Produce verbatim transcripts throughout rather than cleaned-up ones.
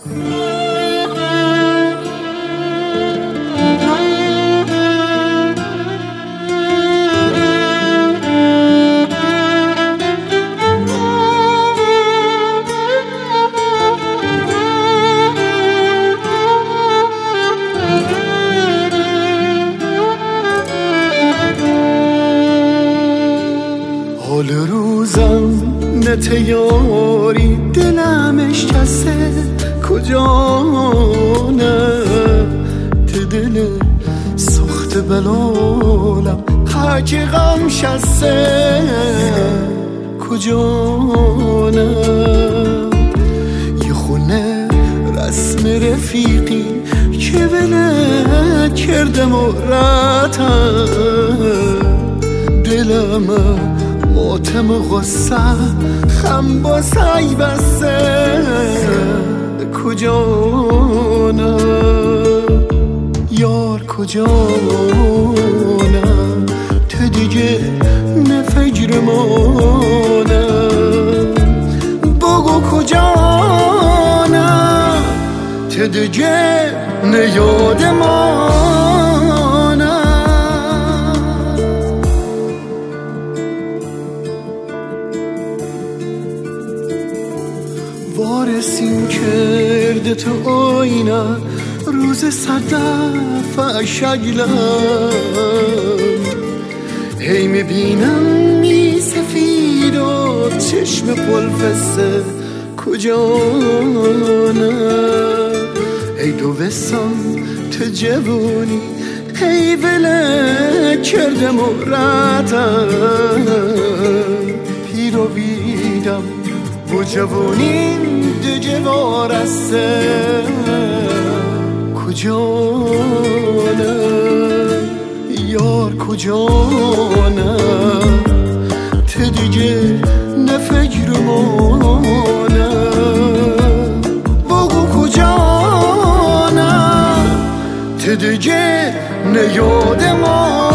حال روزم نته یاری دلم اشکسته کجا نه ته دل سخت بلالم حکی غم شسته کجا نه یه خونه رسم رفیقی که ولت کردم و رتم دلم ماتم و غصه خم با سعی بسته کجا نه یار کجا نه تو دیگه نه فکر مانه بگو کجا نه تو دیگه نه یاد مانه وارسین کرده تو آینه روز صدف شگلم هی میبینم می سفید و چشم پلفسته کجا نه ای دو وسام تو جوونی هی وله کردم و رتم پیرو بیدم و جوونیم دیگه وارسته کجا نه یار کجا نه تو دیگه نه فکر مانه بگو کجا نه تو دیگه نه یاد مانه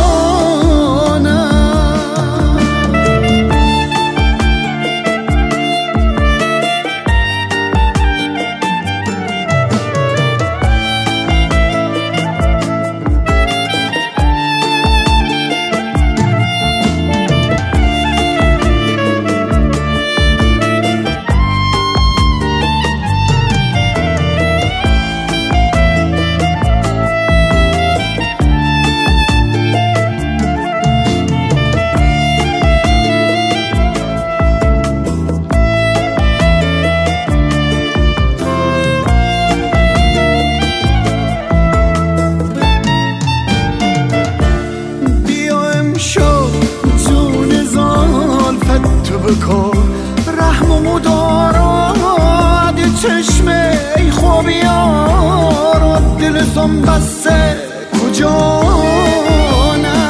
بکن رحم و مدارات چشم ای خوبیار دل زم بسته کجا نه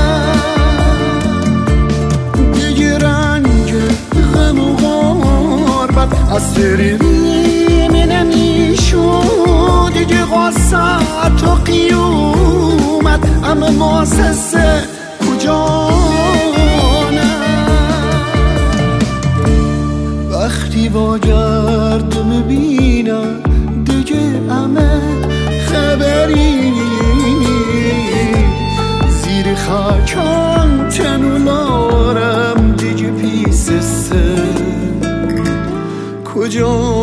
دیگه رنگ غم و غربت از تریم نمیشود دیگه قصت و قیومت اما ماسسه کجا وقتی با گرد میبینم دیگه همه خبری زیر خاکم تنولارم دیگه پیسسته کجا